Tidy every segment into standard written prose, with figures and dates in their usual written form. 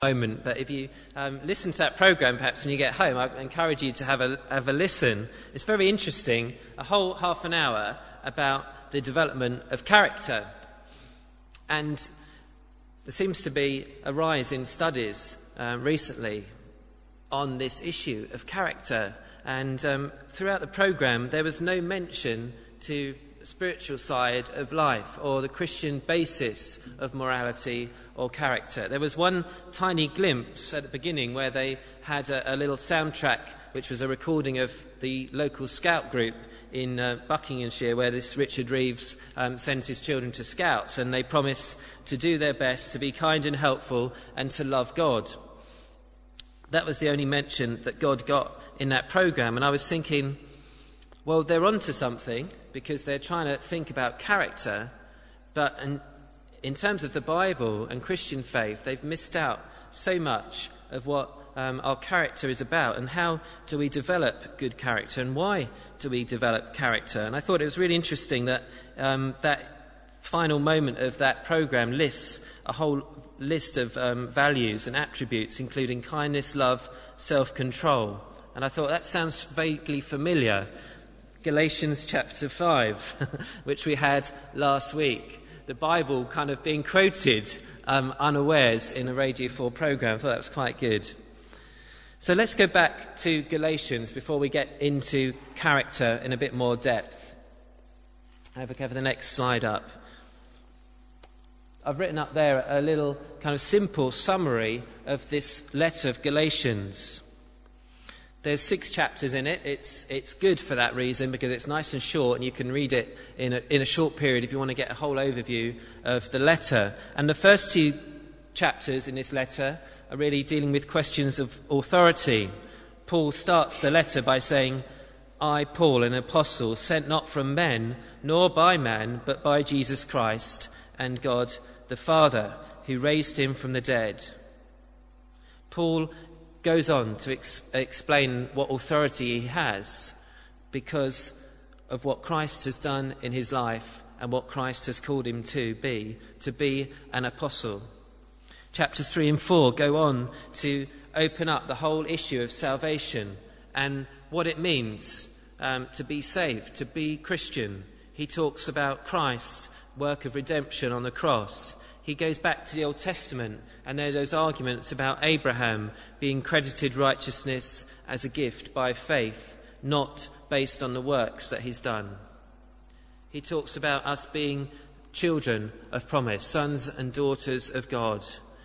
moment, but if you listen to that program perhaps when you get home, I encourage you to have a listen. It's very interesting, a whole half an hour about the development of character. And there seems to be a rise in studies recently on this issue of character, and throughout the program there was no mention to the spiritual side of life or the Christian basis of morality or character. There was one tiny glimpse at the beginning where they had a little soundtrack which was a recording of the local scout group in Buckinghamshire, where this Richard Reeves sends his children to scouts, and they promise to do their best, to be kind and helpful, and to love God. That was the only mention that God got in that program, and I was thinking, well, they're onto something, because they're trying to think about character, but in terms of the Bible and Christian faith, they've missed out so much of what our character is about, and how do we develop good character, and why do we develop character. And I thought it was really interesting that that final moment of that program lists a whole list of values and attributes, including kindness, love, self-control. And I thought that sounds vaguely familiar. Galatians chapter 5, which we had last week. The Bible kind of being quoted unawares in a Radio 4 program. I thought that was quite good. So let's go back to Galatians before we get into character in a bit more depth. Have the next slide up. I've written up there a little kind of simple summary of this letter of Galatians. There's 6 chapters in it. It's good for that reason, because it's nice and short, and you can read it in a short period if you want to get a whole overview of the letter. And the first 2 chapters in this letter are really dealing with questions of authority. Paul starts the letter by saying, "I, Paul, an apostle, sent not from men, nor by man, but by Jesus Christ and God the Father, who raised him from the dead." Paul goes on to explain what authority he has because of what Christ has done in his life and what Christ has called him to be an apostle. Chapters 3 and 4 go on to open up the whole issue of salvation and what it means to be saved, to be Christian. He talks about Christ's work of redemption on the cross. He goes back to the Old Testament, and there are those arguments about Abraham being credited righteousness as a gift by faith, not based on the works that he's done. He talks about us being children of promise, sons and daughters of God,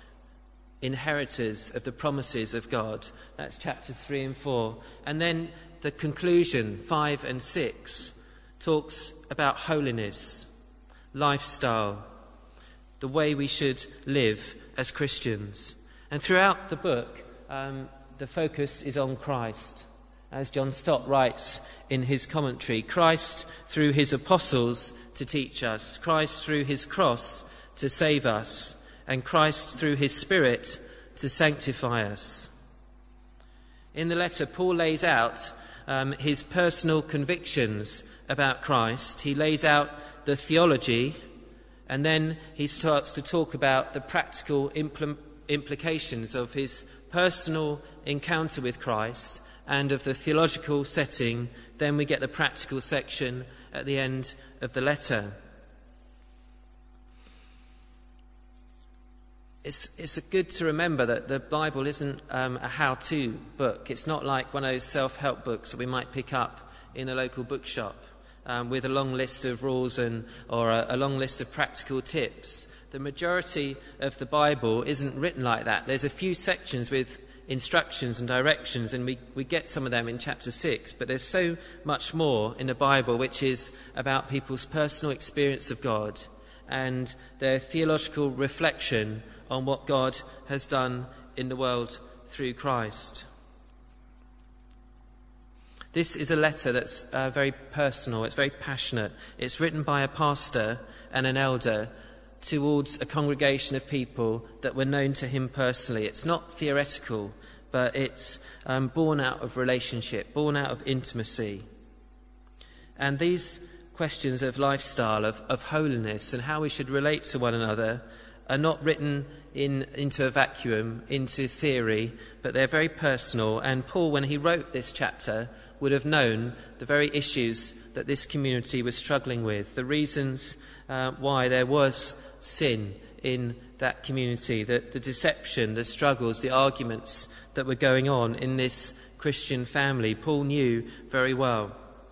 inheritors of the promises of God. That's chapters 3 and 4. And then the conclusion, 5 and 6, talks about holiness, lifestyle, the way we should live as Christians. And throughout the book, the focus is on Christ. As John Stott writes in his commentary, Christ through his apostles to teach us, Christ through his cross to save us, and Christ through his Spirit to sanctify us. In the letter, Paul lays out his personal convictions about Christ. He lays out the theology, and then he starts to talk about the practical implications of his personal encounter with Christ and of the theological setting. Then we get the practical section at the end of the letter. It's good to remember that the Bible isn't a how-to book. It's not like one of those self-help books that we might pick up in a local bookshop. With a long list of rules or a long list of practical tips. The majority of the Bible isn't written like that. There's a few sections with instructions and directions, and we get some of them in chapter 6, but there's so much more in the Bible which is about people's personal experience of God and their theological reflection on what God has done in the world through Christ. This is a letter that's very personal, it's very passionate. It's written by a pastor and an elder towards a congregation of people that were known to him personally. It's not theoretical, but it's born out of relationship, born out of intimacy. And these questions of lifestyle, of holiness, and how we should relate to one another are not written into a vacuum, into theory, but they're very personal. And Paul, when he wrote this chapter, would have known the very issues that this community was struggling with, the reasons why there was sin in that community, the deception, the struggles, the arguments that were going on in this Christian family. Paul knew very well.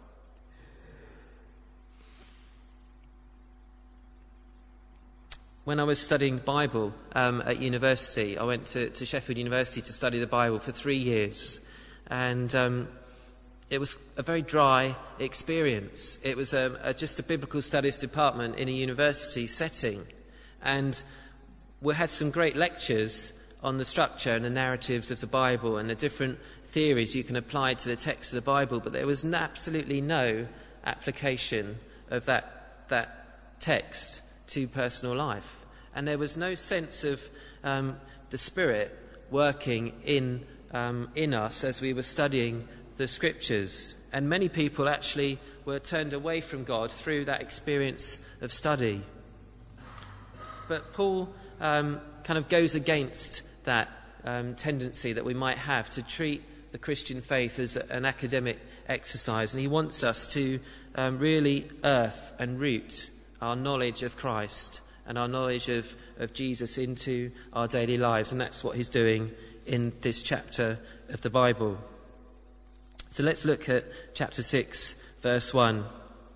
When I was studying Bible at university, I went to Sheffield University to study the Bible for 3 years. And it was a very dry experience. It was just a biblical studies department in a university setting. And we had some great lectures on the structure and the narratives of the Bible and the different theories you can apply to the text of the Bible. But there was absolutely no application of that text to personal life. And there was no sense of the Spirit working in us as we were studying the Scriptures. And many people actually were turned away from God through that experience of study. But Paul kind of goes against that tendency that we might have to treat the Christian faith as an academic exercise. And he wants us to really earth and root our knowledge of Christ and our knowledge of Jesus into our daily lives. And that's what he's doing in this chapter of the Bible. So let's look at chapter 6, verse 1.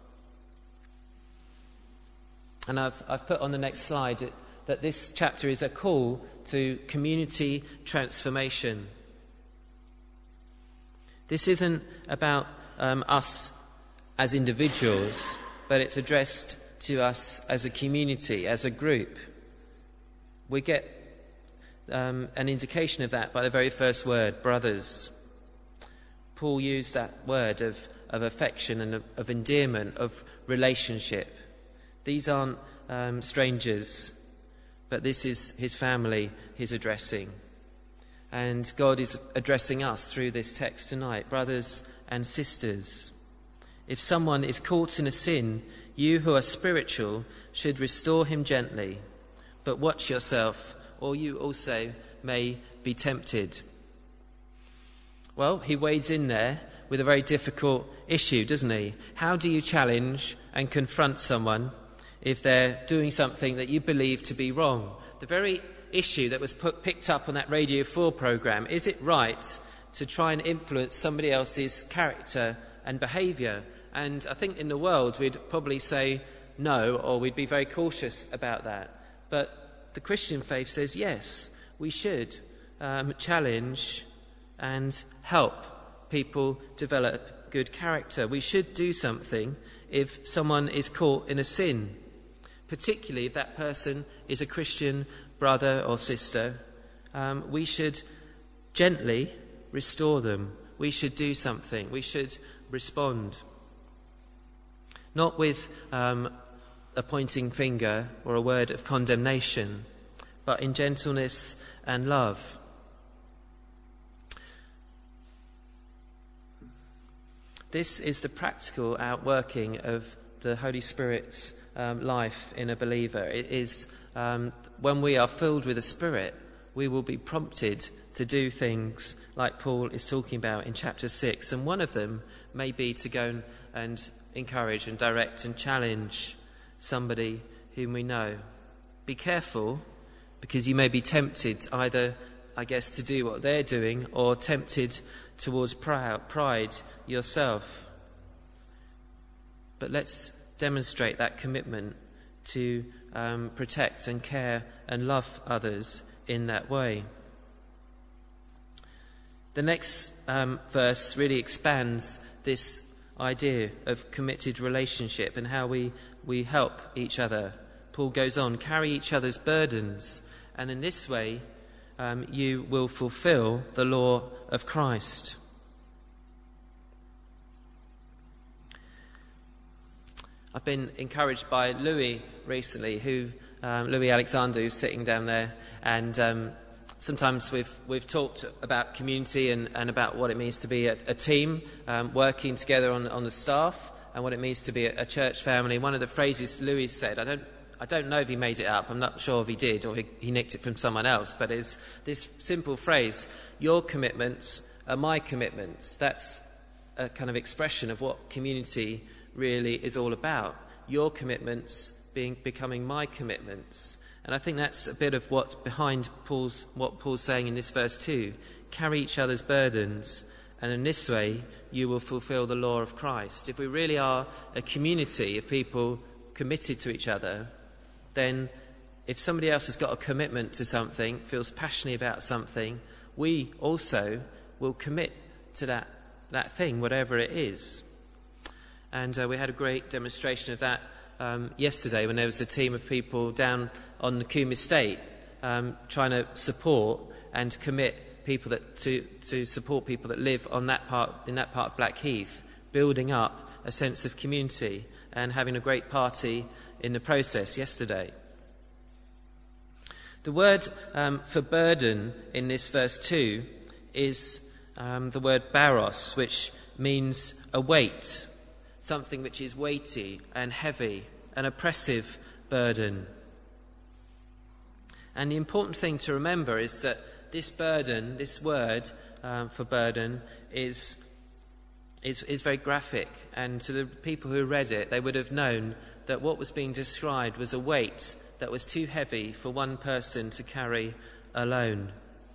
And I've put on the next slide that this chapter is a call to community transformation. This isn't about us as individuals, but it's addressed to us as a community, as a group. We get an indication of that by the very first word, brothers. Paul used that word of affection and of endearment, of relationship. These aren't strangers, but this is his family he's addressing. And God is addressing us through this text tonight, brothers and sisters. If someone is caught in a sin, you who are spiritual should restore him gently. But watch yourself, or you also may be tempted. Well, he wades in there with a very difficult issue, doesn't he? How do you challenge and confront someone if they're doing something that you believe to be wrong? The very issue that was picked up on that Radio 4 programme, is it right to try and influence somebody else's character and behaviour? And I think in the world we'd probably say no, or we'd be very cautious about that. But the Christian faith says yes, we should challenge and help people develop good character. We should do something if someone is caught in a sin, particularly if that person is a Christian brother or sister. We should gently restore them. We should do something. We should respond. Not with a pointing finger or a word of condemnation, but in gentleness and love. This is the practical outworking of the Holy Spirit's life in a believer. It is when we are filled with the Spirit, we will be prompted to do things like Paul is talking about in chapter 6. And one of them may be to go and encourage and direct and challenge somebody whom we know. Be careful, because you may be tempted either, to do what they're doing, or tempted towards pride yourself. But let's demonstrate that commitment to protect and care and love others in that way. The next verse really expands this idea of committed relationship and how we help each other. Paul goes on, carry each other's burdens, and in this way you will fulfill the law of Christ. I've been encouraged by Louis recently, Louis Alexander, who's sitting down there, and sometimes we've talked about community and about what it means to be a team working together on the staff, and what it means to be a church family. One of the phrases Louis said, I don't know if he made it up. I'm not sure if he did or he nicked it from someone else. But it's this simple phrase, your commitments are my commitments. That's a kind of expression of what community really is all about. Your commitments becoming my commitments. And I think that's a bit of what's behind what Paul's saying in this verse 2. Carry each other's burdens, and in this way you will fulfill the law of Christ. If we really are a community of people committed to each other, then if somebody else has got a commitment to something, feels passionate about something, we also will commit to that thing, whatever it is. And we had a great demonstration of that yesterday when there was a team of people down on the Coombe Estate trying to support and commit people to support people that live in that part of Blackheath, building up a sense of community and having a great party in the process yesterday. The word for burden in this verse 2 is the word baros, which means a weight, something which is weighty and heavy, an oppressive burden. And the important thing to remember is that this burden, this word for burden, is very graphic. And to the people who read it, they would have known that what was being described was a weight that was too heavy for one person to carry alone.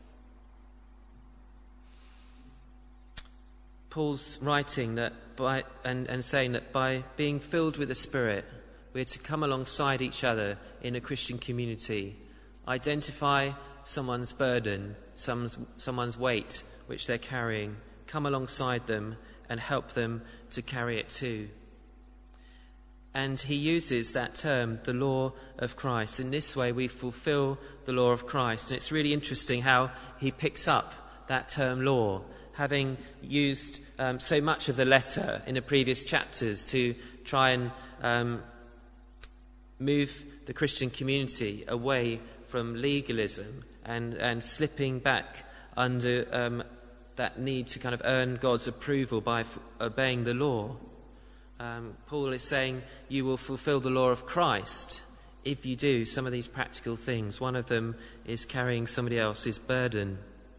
Paul's writing that and saying that by being filled with the Spirit, we're to come alongside each other in a Christian community, identify someone's burden, someone's weight which they're carrying, come alongside them and help them to carry it too. And he uses that term, the law of Christ. In this way we fulfill the law of Christ. And it's really interesting how he picks up that term law, having used so much of the letter in the previous chapters to try and move the Christian community away from legalism and slipping back under that need to kind of earn God's approval by obeying the law. Paul is saying you will fulfill the law of Christ if you do some of these practical things. One of them is carrying somebody else's burden.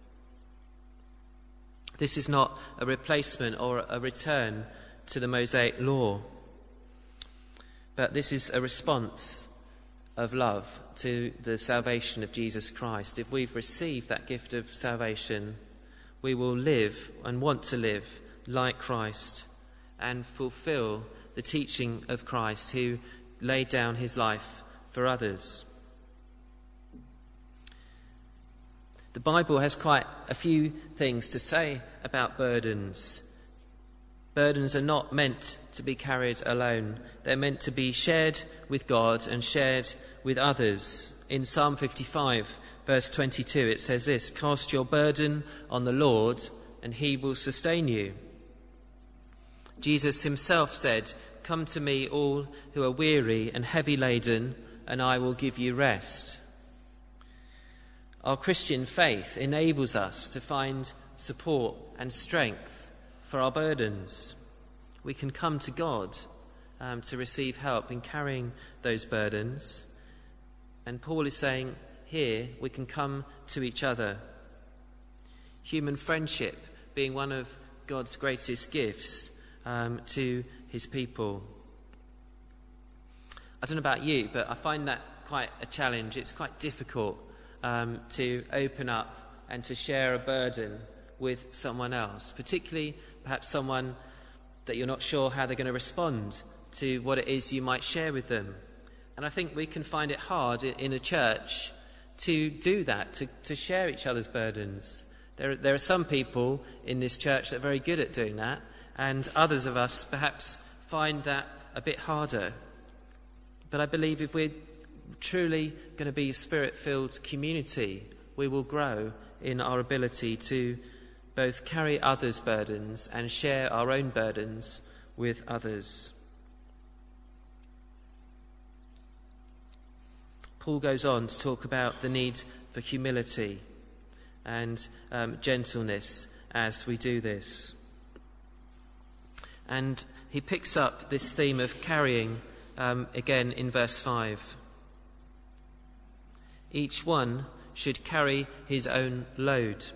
This is not a replacement or a return to the Mosaic law, but this is a response of love to the salvation of Jesus Christ. If we've received that gift of salvation, we will live and want to live like Christ and fulfill the teaching of Christ, who laid down his life for others. The Bible has quite a few things to say about burdens. Burdens are not meant to be carried alone. They're meant to be shared with God and shared with others. In Psalm 55, verse 22, it says this: "Cast your burden on the Lord, and he will sustain you." Jesus himself said, "Come to me, all who are weary and heavy laden, and I will give you rest." Our Christian faith enables us to find support and strength for our burdens. We can come to God to receive help in carrying those burdens. And Paul is saying here we can come to each other. Human friendship being one of God's greatest gifts to his people. I don't know about you, but I find that quite a challenge. It's quite difficult to open up and to share a burden with someone else, particularly perhaps someone that you're not sure how they're going to respond to what it is you might share with them. And I think we can find it hard in a church to do that, to share each other's burdens. There are some people in this church that are very good at doing that, and others of us perhaps find that a bit harder. But I believe if we're truly going to be a Spirit-filled community, we will grow in our ability to both carry others' burdens and share our own burdens with others. Paul goes on to talk about the need for humility and gentleness as we do this. And he picks up this theme of carrying again in verse 5. each one should carry his own load.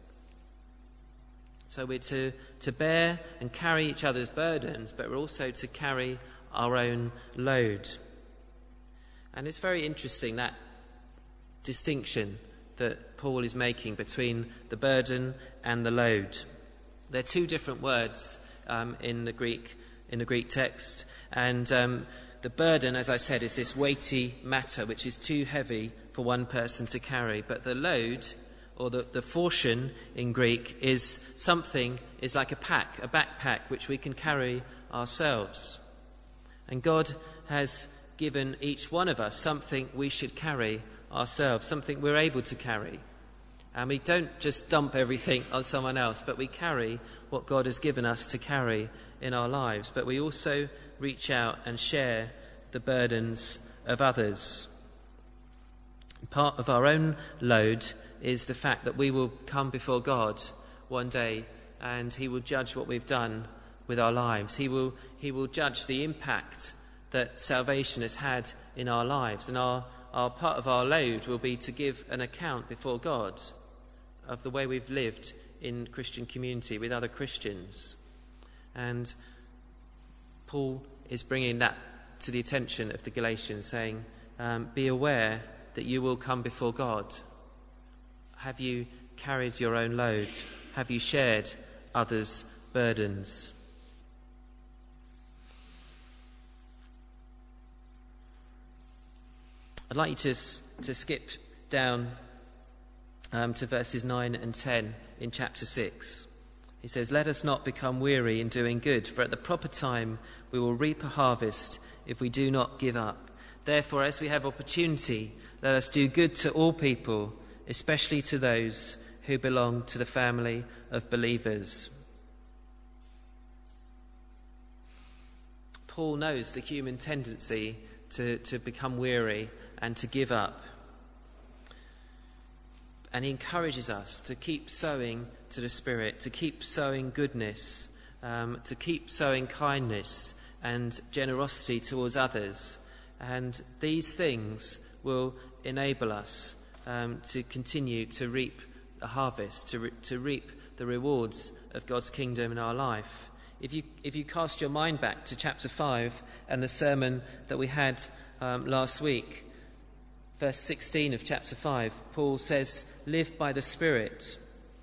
So we're to bear and carry each other's burdens, but we're also to carry our own load. And it's very interesting, that distinction that Paul is making between the burden and the load. They're two different words in the Greek text, and the burden, as I said, is this weighty matter which is too heavy for one person to carry. But the load, or the phortion in Greek, is like a backpack which we can carry ourselves. And God has given each one of us something we should carry ourselves, something we're able to carry. And we don't just dump everything on someone else, but we carry what God has given us to carry in our lives. But we also reach out and share the burdens of others. Part of our own load is the fact that we will come before God one day, and he will judge what we've done with our lives. He will judge the impact that salvation has had in our lives. And our part of our load will be to give an account before God of the way we've lived in Christian community with other Christians. And Paul is bringing that to the attention of the Galatians, saying, be aware that you will come before God. Have you carried your own load? Have you shared others' burdens? I'd like you to skip down to verses 9 and 10 in chapter 6. He says, "Let us not become weary in doing good, for at the proper time we will reap a harvest if we do not give up. Therefore, as we have opportunity, let us do good to all people, especially to those who belong to the family of believers." Paul knows the human tendency to become weary and to give up. And he encourages us to keep sowing to the Spirit, to keep sowing goodness, to keep sowing kindness and generosity towards others. And these things will enable us to continue to reap the harvest, to reap the rewards of God's kingdom in our life. If you cast your mind back to chapter 5 and the sermon that we had last week, verse 16 of chapter 5, Paul says, "Live by the Spirit."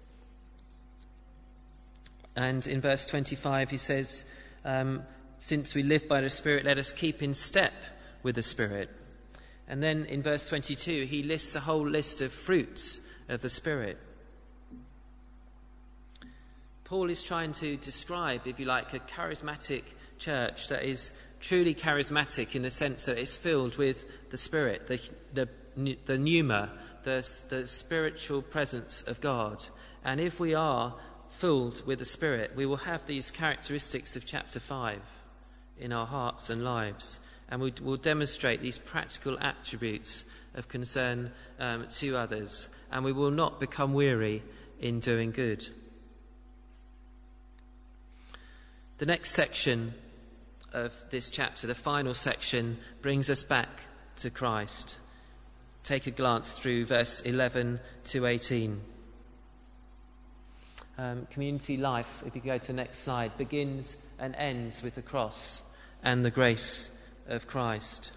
And in verse 25 he says, "Since we live by the Spirit, let us keep in step with the Spirit." And then in verse 22 he lists a whole list of fruits of the Spirit. Paul is trying to describe, if you like, a charismatic church that is truly charismatic in the sense that it's filled with the Spirit, the pneuma, the spiritual presence of God. And if we are filled with the Spirit, we will have these characteristics of chapter 5 in our hearts and lives. And we will demonstrate these practical attributes of concern to others. And we will not become weary in doing good. The next section of this chapter, the final section, brings us back to Christ. Take a glance through verse 11 to 18. Community life, if you go to the next slide, begins and ends with the cross and the grace of Christ.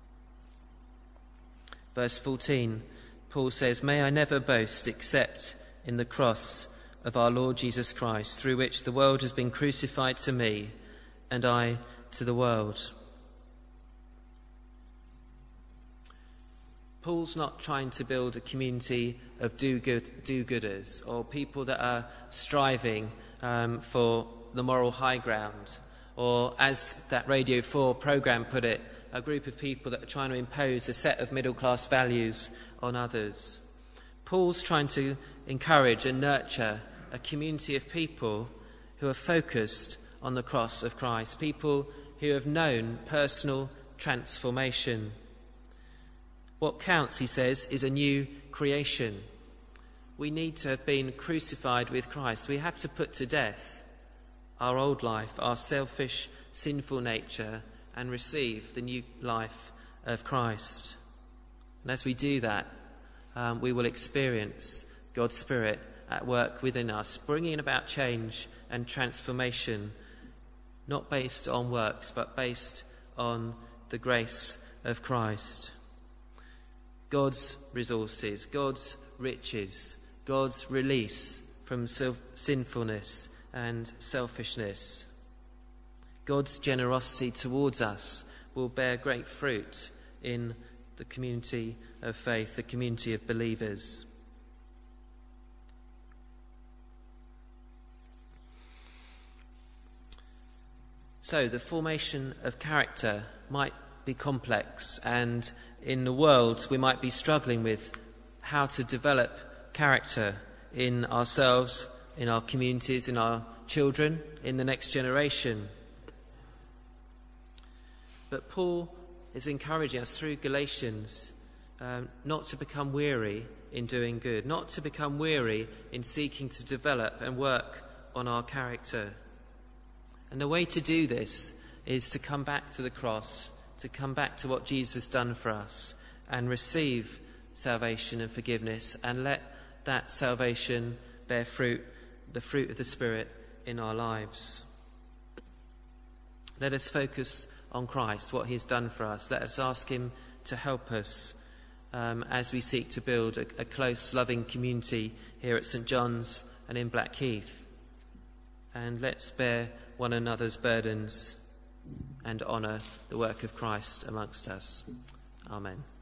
Verse 14, Paul says, "May I never boast except in the cross of our Lord Jesus Christ, through which the world has been crucified to me, and I to the world." Paul's not trying to build a community of do-gooders or people that are striving for the moral high ground, or, as that Radio 4 programme put it, a group of people that are trying to impose a set of middle-class values on others. Paul's trying to encourage and nurture a community of people who are focused on the cross of Christ, people who have known personal transformation. What counts, he says, is a new creation. We need to have been crucified with Christ. We have to put to death our old life, our selfish, sinful nature, and receive the new life of Christ. And as we do that, we will experience God's Spirit at work within us, bringing about change and transformation, not based on works, but based on the grace of Christ. God's resources, God's riches, God's release from sinfulness and selfishness. God's generosity towards us will bear great fruit in the community of faith, the community of believers. So the formation of character might be complex, and in the world we might be struggling with how to develop character in ourselves, in our communities, in our children, in the next generation. But Paul is encouraging us through Galatians not to become weary in doing good, not to become weary in seeking to develop and work on our character. And the way to do this is to come back to the cross, to come back to what Jesus has done for us and receive salvation and forgiveness, and let that salvation bear fruit, the fruit of the Spirit in our lives. Let us focus on Christ, what he's done for us. Let us ask him to help us as we seek to build a close, loving community here at St. John's and in Blackheath. And let's bear one another's burdens and honour the work of Christ amongst us. Amen.